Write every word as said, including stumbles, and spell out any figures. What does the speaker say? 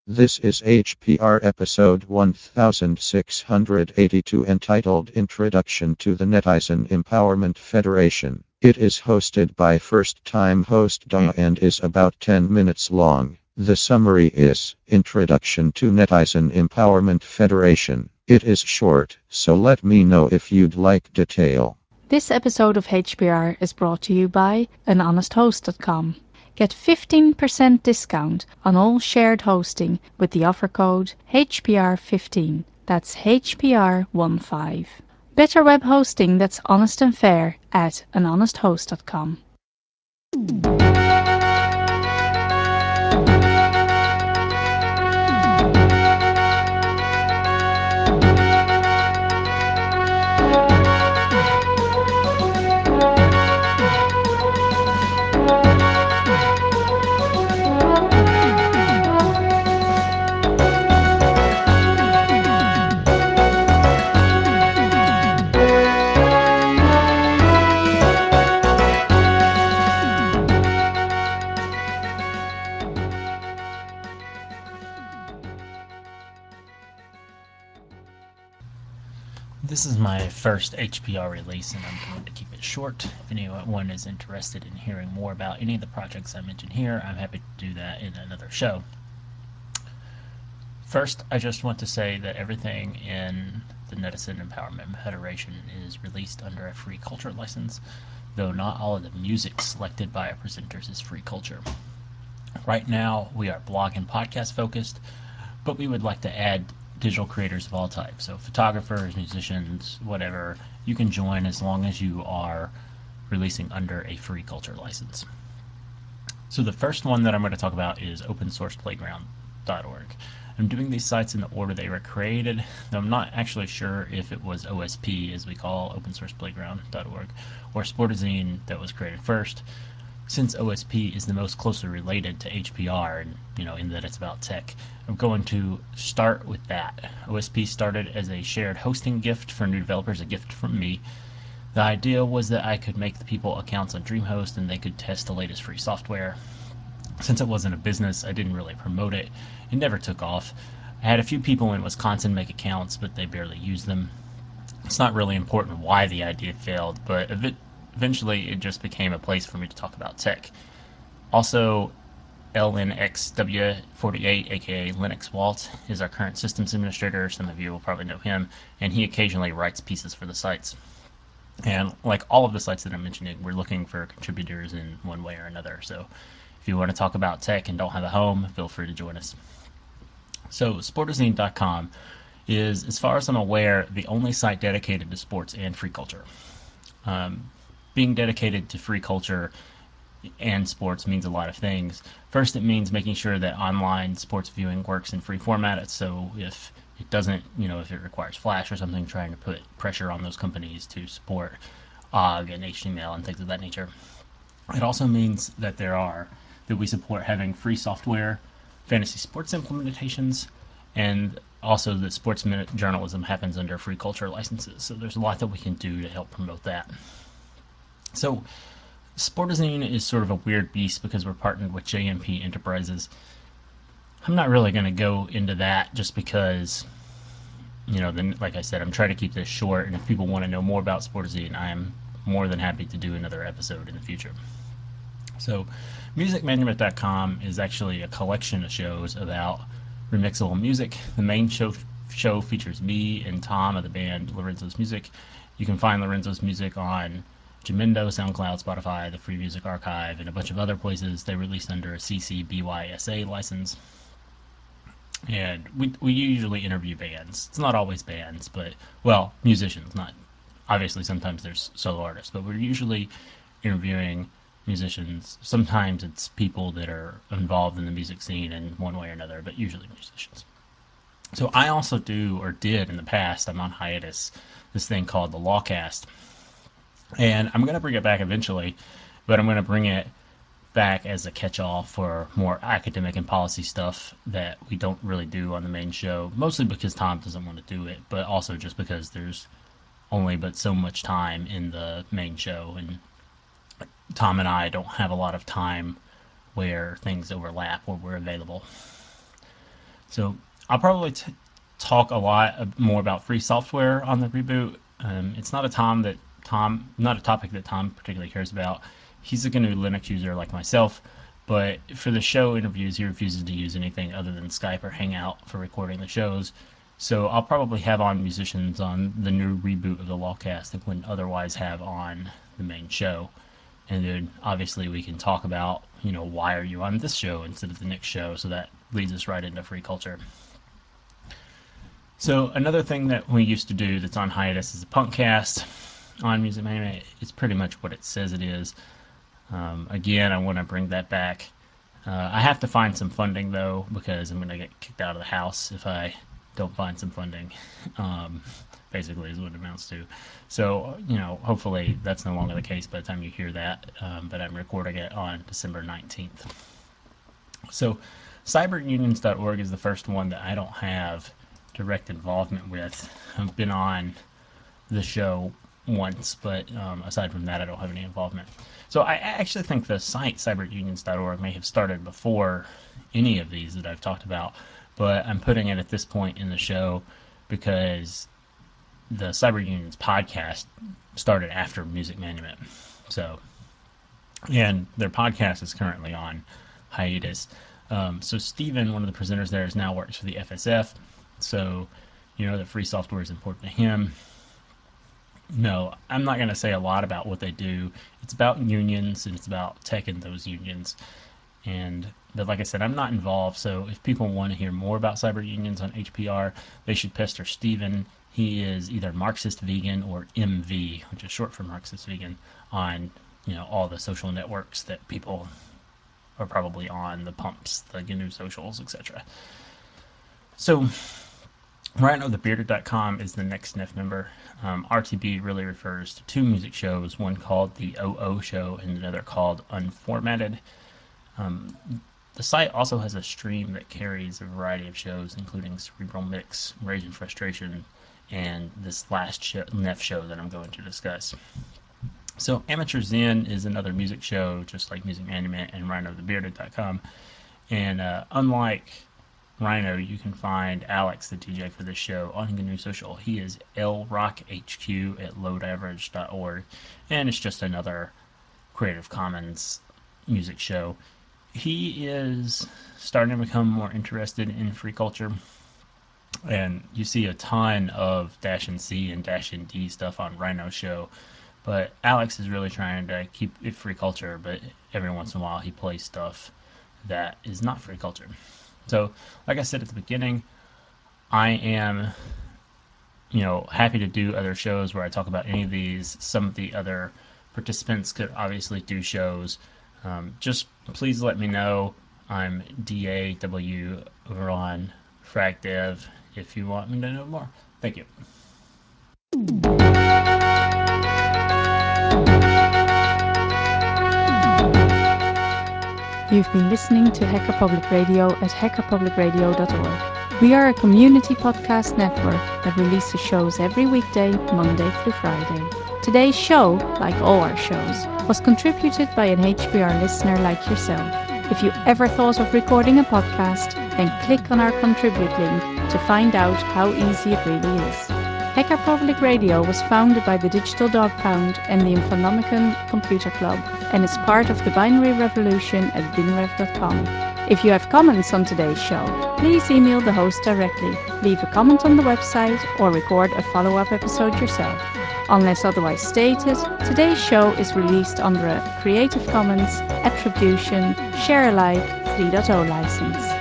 This is H P R episode one thousand six hundred eighty-two entitled Introduction to the Netizen Empowerment Federation. It is hosted by first time host Daya and is about ten minutes long. The summary is Introduction to Netizen Empowerment Federation. It is short, so let me know if you'd like detail. This episode of H P R is brought to you by an honest host dot com. Get fifteen percent discount on all shared hosting with the offer code H P R fifteen. That's H P R fifteen. Better web hosting that's honest and fair at an honest host dot com. This is my first H P R release, and I'm going to keep it short. If anyone is interested in hearing more about any of the projects I mentioned here, I'm happy to do that in another show. First, I just want to say that everything in the Netizen Empowerment Federation is released under a free culture license, though not all of the music selected by our presenters is free culture. Right now, we are blog and podcast focused, but we would like to add digital creators of all types. So photographers, musicians, whatever, you can join as long as you are releasing under a free culture license. So the first one that I'm going to talk about is open source playground dot org. I'm doing these sites in the order they were created, though I'm not actually sure if it was O S P, as we call open source playground dot org, or Sportazine that was created first, since O S P is the most closely related to H P R, and you know, in that it's about tech. I'm going to start with that. O S P started as a shared hosting gift for new developers, a gift from me. The idea was that I could make the people accounts on DreamHost and they could test the latest free software. Since it wasn't a business, I didn't really promote it. It never took off. I had a few people in Wisconsin make accounts, but they barely used them. It's not really important why the idea failed, but eventually it just became a place for me to talk about tech. Also, L N X W forty-eight, aka Linux Walt, is our current systems administrator. Some of you will probably know him, and he occasionally writes pieces for the sites. And like all of the sites that I'm mentioning, we're looking for contributors in one way or another. So if you want to talk about tech and don't have a home, feel free to join us. So sportazine dot com is, as far as I'm aware, the only site dedicated to sports and free culture. Um, being dedicated to free culture and sports means a lot of things. First, it means making sure that online sports viewing works in free format. So if it doesn't, you know, if it requires Flash or something, trying to put pressure on those companies to support O G and H T M L and things of that nature. It also means that there are that we support having free software, fantasy sports implementations, and also that sports journalism happens under free culture licenses. So there's a lot that we can do to help promote that. So Sportazine is sort of a weird beast because we're partnered with J M P Enterprises. I'm not really going to go into that just because, you know, then, like I said, I'm trying to keep this short, and if people want to know more about Sportazine, I am more than happy to do another episode in the future. So music management dot com is actually a collection of shows about remixable music. The main show show features me and Tom of the band Lorenzo's Music. You can find Lorenzo's Music on Jamendo, SoundCloud, Spotify, the Free Music Archive, and a bunch of other places. They released under a C C B Y S A license. And we, we usually interview bands. It's not always bands, but, well, musicians. Not obviously, sometimes there's solo artists, but we're usually interviewing musicians. Sometimes it's people that are involved in the music scene in one way or another, but usually musicians. So I also do, or did in the past, I'm on hiatus, this thing called the Lawcast. And I'm going to bring it back eventually, but I'm going to bring it back as a catch-all for more academic and policy stuff that we don't really do on the main show, mostly because Tom doesn't want to do it, but also just because there's only but so much time in the main show, and Tom and I don't have a lot of time where things overlap, where we're available. So I'll probably t- talk a lot more about free software on the reboot. Um, it's not a Tom that Tom, not a topic that Tom particularly cares about. He's a G N U Linux user like myself, but for the show interviews, he refuses to use anything other than Skype or Hangout for recording the shows. So I'll probably have on musicians on the new reboot of the Lawcast that wouldn't otherwise have on the main show. And then obviously we can talk about, you know, why are you on this show instead of the next show? So that leads us right into free culture. So another thing that we used to do that's on hiatus is a punkcast on Music Man. It's pretty much what it says it is. Um, again, I want to bring that back. Uh, I have to find some funding though, because I'm going to get kicked out of the house if I don't find some funding. Um, basically, is what it amounts to. So, you know, hopefully that's no longer the case by the time you hear that. Um, but I'm recording it on December nineteenth. So, cyber unions dot org is the first one that I don't have direct involvement with. I've been on the show once, but um, aside from that, I don't have any involvement. So I actually think the site cyber unions dot org may have started before any of these that I've talked about, but I'm putting it at this point in the show because the Cyber Unions podcast started after Music Monument. So, and their podcast is currently on hiatus. Um, so Steven, one of the presenters there, is now works for the F S F. So, you know that free software is important to him. No, I'm not going to say a lot about what they do. It's about unions and it's about tech in those unions. And but like I said, I'm not involved. So if people want to hear more about cyber unions on H P R, they should pester Steven. He is either Marxist Vegan or M V, which is short for Marxist Vegan, on you know all the social networks that people are probably on, the pumps, the G N U socials, et cetera. So Rhino the Bearded dot com is the next N I F member. Um, R T B really refers to two music shows, one called the O O Show and another called Unformatted. Um, the site also has a stream that carries a variety of shows, including Cerebral Mix, Rage and Frustration, and this last show, N I F show that I'm going to discuss. So Amateur Zen is another music show, just like Music Monument and Rhino the Bearded dot com. And uh, unlike Rhino, you can find Alex, the D J for this show, on G N U Social. He is L Rock H Q at load average dot org, and it's just another Creative Commons music show. He is starting to become more interested in free culture, and you see a ton of Dash and C and Dash and D stuff on Rhino's show. But Alex is really trying to keep it free culture, but every once in a while he plays stuff that is not free culture. So, like I said at the beginning, I am, you know, happy to do other shows where I talk about any of these. Some of the other participants could obviously do shows. Um, just please let me know. I'm D A W over on FragDev if you want me to know more. Thank you. You've been listening to Hacker Public Radio at hacker public radio dot org. We are a community podcast network that releases shows every weekday, Monday through Friday. Today's show, like all our shows, was contributed by an H P R listener like yourself. If you ever thought of recording a podcast, then click on our contribute link to find out how easy it really is. Hacker Public Radio was founded by the Digital Dog Pound and the Infonomicon Computer Club and is part of the Binary Revolution at binrev dot com. If you have comments on today's show, please email the host directly, leave a comment on the website, or record a follow-up episode yourself. Unless otherwise stated, today's show is released under a Creative Commons Attribution Share Alike three point oh license.